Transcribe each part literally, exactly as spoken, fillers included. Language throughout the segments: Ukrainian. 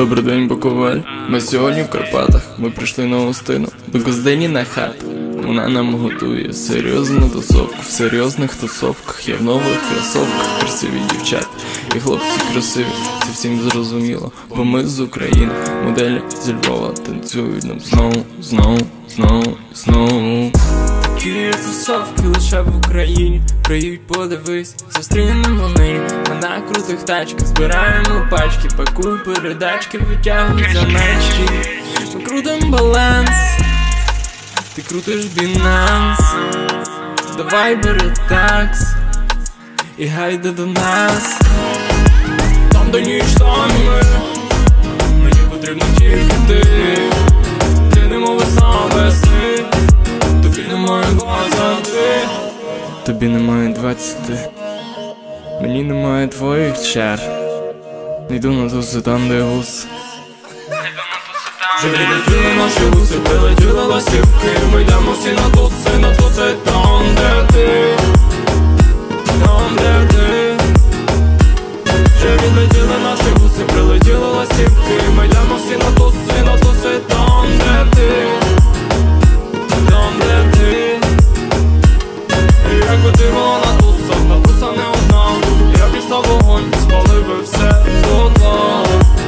Добрий день, Буковель. Ми сьогодні в Карпатах. Ми прийшли на гостину до Гостині на хату. Вона нам готує серйозну тусовку. В серйозних тусовках є в нових кросовках красиві дівчат. І хлопці красиві, це всім зрозуміло. Бо ми з України, моделі зі Львова танцюють нам знову, знову, знову, знову. Такі тусовки лише в Україні. Приїдь, подивись, зустрінемо нині. Ми на крутих тачках збираємо пачки, пакуй передачки, витягуй заначки. Ми крутим баланс, ти крутиш Binance. Давай бери такс і гайда до нас. Там де ніч самі ми, мені потрібно тільки ти. Ти немов весна весни, тобі немає двадцяти. Тобі немає двадцяти, мені немає твоїх чар. Не йду на туси там, де гус. Вже відлетіли наші гуси, прилетіли ластівки. Ми йдемо всі на туси, на туси там, де ти. Там, де ти. Вже відлетіли наші гуси, прилетіли ластівки. Ми йдемо всі на туси, на туси там, де ти. Там, де ти. І якби ти була на тусах, на туса не одна. Я б дістав вогонь, спалив би все дотла.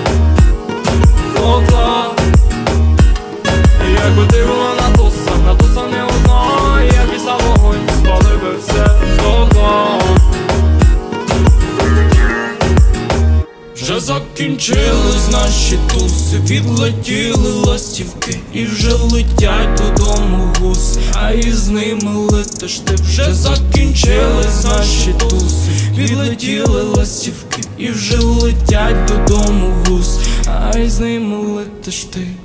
Дотла. І якби ти була на тусах, на туса не одна. Я б дістав вогонь, спалив би все дотла. Вже закінчились наші туси, відлетіли ластівки і вже летять додому гуси, а із ними летиш ти. Вже закінчились наші туси, відлетіли ластівки і вже летять додому гуси, а із ними летиш ти.